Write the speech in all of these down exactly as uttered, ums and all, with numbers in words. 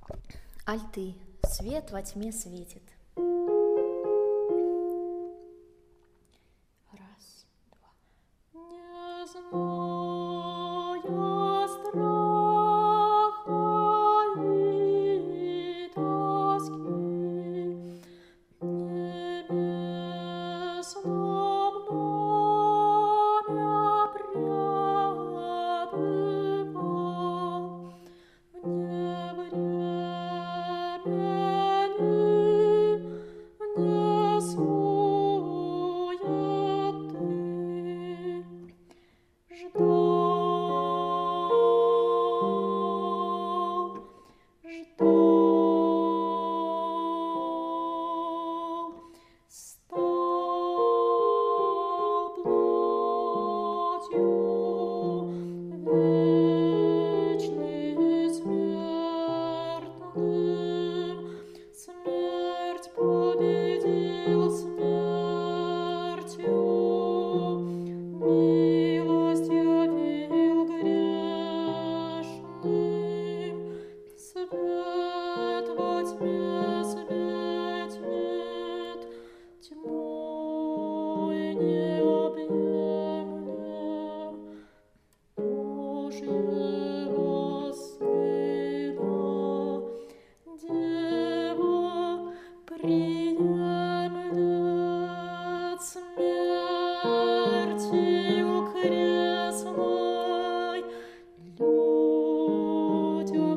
Альты, свет во тьме светит. Раз, два. Не зная страха и тоски, небесном море пребывал, вне времени, вне суеты, ждал, ждал, стал плотью вечной смертным, смерть победил смертью, милость явил грешным, свет во тьме светит, тьмой не объемлем Божьего Сына. Дева приемлет смертью крестной, людям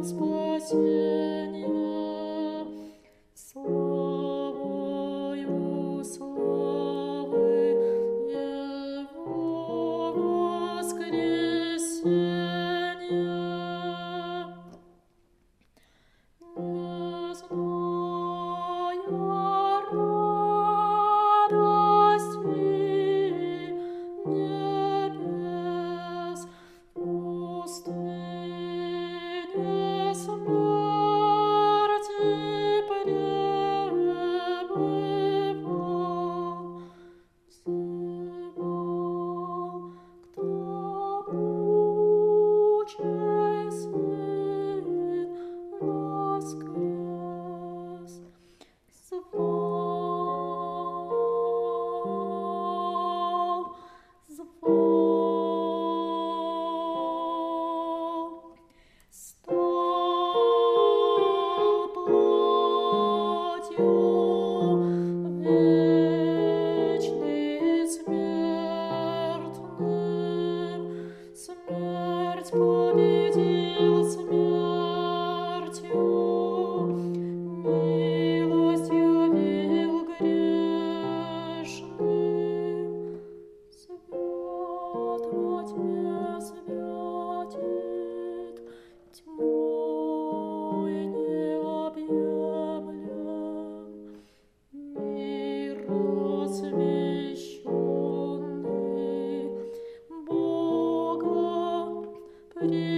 спасение, славою славы Его воскресения. Не зная радости небес, в пустыне смерти пребывал, взывал к тому, чей Сын воскрес, звал, звал, стал плотью вечной смертным, смерть победил смертью, милость явил грешным, свет во тьме светит, тьмой не объемлем, мир освященный Бога пред